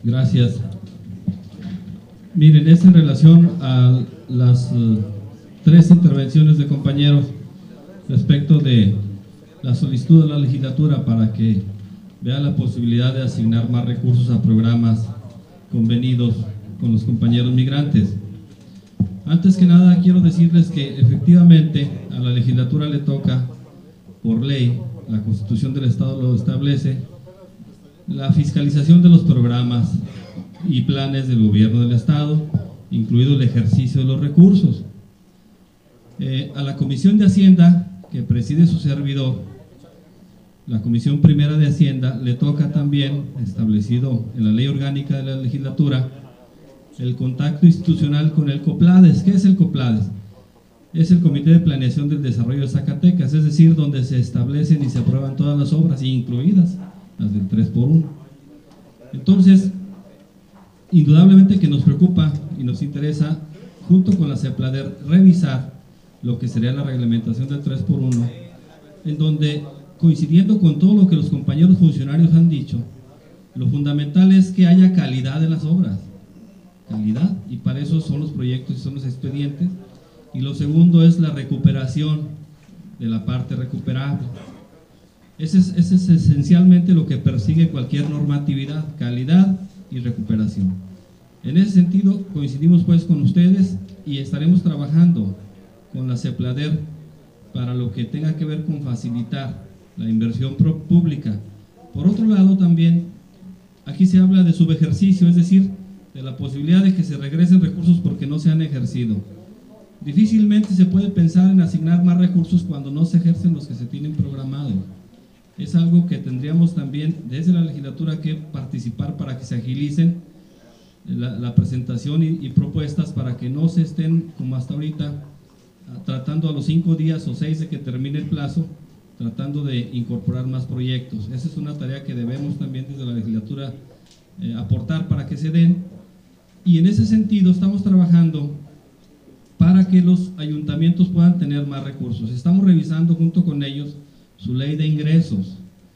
Gracias. Miren, es en relación a las tres intervenciones de compañeros respecto de la solicitud de la legislatura para que vea la posibilidad de asignar más recursos a programas convenidos con los compañeros migrantes. Antes que nada, quiero decirles que efectivamente a la legislatura le toca, por ley, la Constitución del Estado lo establece, la fiscalización de los programas y planes del gobierno del Estado, incluido el ejercicio de los recursos. A la Comisión de Hacienda, que preside su servidor, la Comisión Primera de Hacienda, le toca también, establecido en la Ley Orgánica de la Legislatura, el contacto institucional con el COPLADES. ¿Qué es el COPLADES? Es el Comité de Planeación del Desarrollo de Zacatecas, es decir, donde se establecen y se aprueban todas las obras, incluidas las del 3x1. Entonces, indudablemente que nos preocupa y nos interesa, junto con la CEPLADER, revisar lo que sería la reglamentación del 3x1, en donde, coincidiendo con todo lo que los compañeros funcionarios han dicho, lo fundamental es que haya calidad en las obras, calidad, y para eso son los proyectos y son los expedientes. Y lo segundo es la recuperación de la parte recuperable. Ese es esencialmente lo que persigue cualquier normatividad: calidad y recuperación. En ese sentido, coincidimos pues con ustedes y estaremos trabajando con la CEPLADER para lo que tenga que ver con facilitar la inversión pública. Por otro lado, también aquí se habla de subejercicio, es decir, de la posibilidad de que se regresen recursos porque no se han ejercido. Difícilmente se puede pensar en asignar más recursos cuando no se ejercen los que se tienen programados. Es algo que tendríamos también desde la legislatura que participar para que se agilicen la presentación y propuestas, para que no se estén como hasta ahorita tratando a los 5 días o 6 de que termine el plazo, tratando de incorporar más proyectos. Esa es una tarea que debemos también desde la legislatura aportar para que se den, y en ese sentido estamos trabajando para que los ayuntamientos puedan tener más recursos. Estamos revisando junto con ellos su ley de ingresos.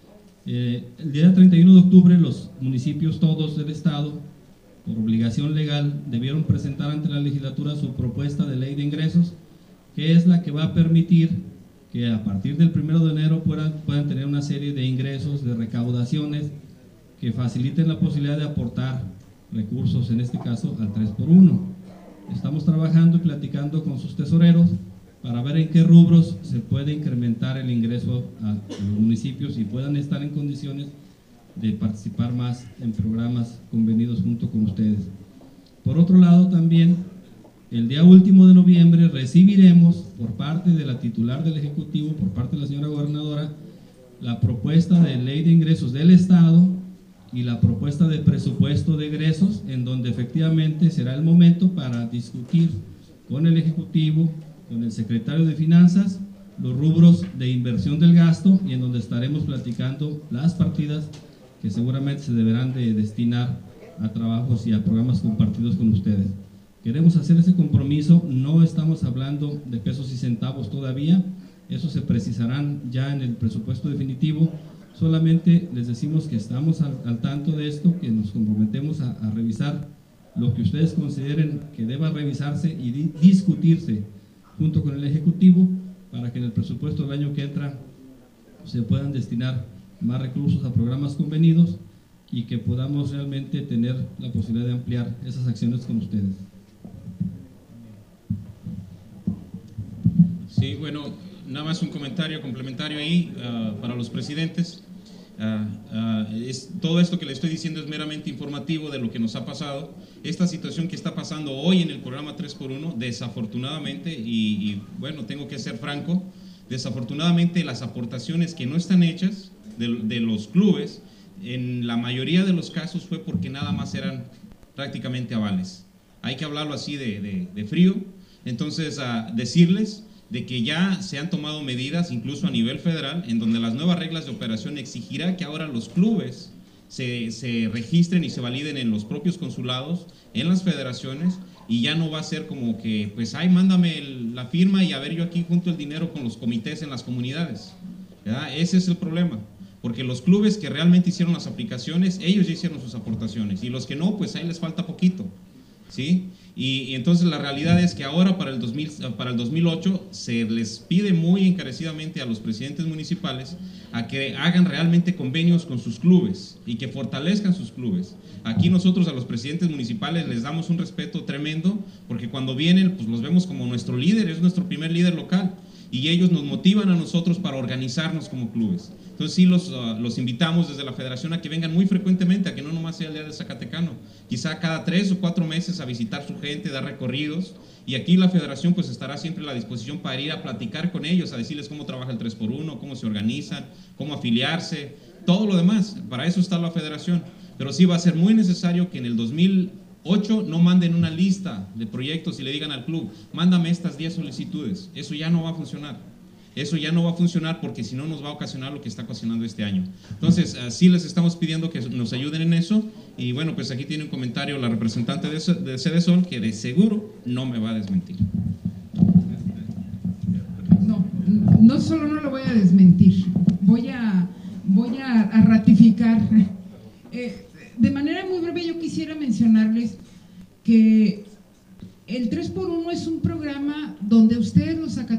El día 31 de octubre los municipios todos del estado, por obligación legal, debieron presentar ante la legislatura su propuesta de ley de ingresos, que es la que va a permitir que a partir del 1 de enero puedan tener una serie de ingresos, de recaudaciones, que faciliten la posibilidad de aportar recursos, en este caso al 3x1. Estamos trabajando y platicando con sus tesoreros para ver en qué rubros se puede incrementar el ingreso a los municipios y puedan estar en condiciones de participar más en programas convenidos junto con ustedes. Por otro lado, también el día último de noviembre recibiremos por parte de la titular del Ejecutivo, por parte de la señora gobernadora, la propuesta de ley de ingresos del Estado y la propuesta de presupuesto de egresos, en donde efectivamente será el momento para discutir con el Ejecutivo, con el secretario de Finanzas, los rubros de inversión del gasto, y en donde estaremos platicando las partidas que seguramente se deberán de destinar a trabajos y a programas compartidos con ustedes. Queremos hacer ese compromiso, no estamos hablando de pesos y centavos todavía, eso se precisarán ya en el presupuesto definitivo. Solamente les decimos que estamos al tanto de esto, que nos comprometemos a revisar lo que ustedes consideren que deba revisarse y discutirse junto con el Ejecutivo, para que en el presupuesto del año que entra se puedan destinar más recursos a programas convenidos y que podamos realmente tener la posibilidad de ampliar esas acciones con ustedes. Sí, bueno, nada más un comentario complementario ahí para los presidentes. Todo esto que le estoy diciendo es meramente informativo de lo que nos ha pasado. Esta situación que está pasando hoy en el programa 3x1, desafortunadamente, y bueno, tengo que ser franco, desafortunadamente las aportaciones que no están hechas de los clubes, en la mayoría de los casos fue porque nada más eran prácticamente avales. Hay que hablarlo así de frío. Entonces, decirles de que ya se han tomado medidas, incluso a nivel federal, en donde las nuevas reglas de operación exigirá que ahora los clubes se registren y se validen en los propios consulados, en las federaciones, y ya no va a ser como que, pues, ay, mándame la firma y a ver, yo aquí junto el dinero con los comités en las comunidades, ¿verdad? Ese es el problema. porque los clubes que realmente hicieron las aplicaciones, ellos ya hicieron sus aportaciones, y los que no, pues ahí les falta poquito, ¿sí? Y entonces la realidad es que ahora para el 2008 se les pide muy encarecidamente a los presidentes municipales a que hagan realmente convenios con sus clubes y que fortalezcan sus clubes. Aquí nosotros a los presidentes municipales les damos un respeto tremendo, porque cuando vienen pues los vemos como nuestro líder, es nuestro primer líder local, y ellos nos motivan a nosotros para organizarnos como clubes. Entonces sí los invitamos desde la federación a que vengan muy frecuentemente, a que no nomás sea el día del Zacatecano, quizá cada 3 o 4 meses a visitar su gente, dar recorridos, y aquí la federación pues estará siempre a la disposición para ir a platicar con ellos, a decirles cómo trabaja el 3x1, cómo se organizan, cómo afiliarse, todo lo demás. Para eso está la federación, pero sí va a ser muy necesario que en el 2008 no manden una lista de proyectos y le digan al club, mándame estas 10 solicitudes. Eso ya no va a funcionar. Eso ya no va a funcionar, porque si no nos va a ocasionar lo que está ocasionando este año. Entonces, sí les estamos pidiendo que nos ayuden en eso. Y bueno, pues aquí tiene un comentario la representante de Cedesol, que de seguro no me va a desmentir. No solo no lo voy a desmentir, voy a ratificar. De manera muy breve yo quisiera mencionarles que el 3x1 es un programa donde ustedes los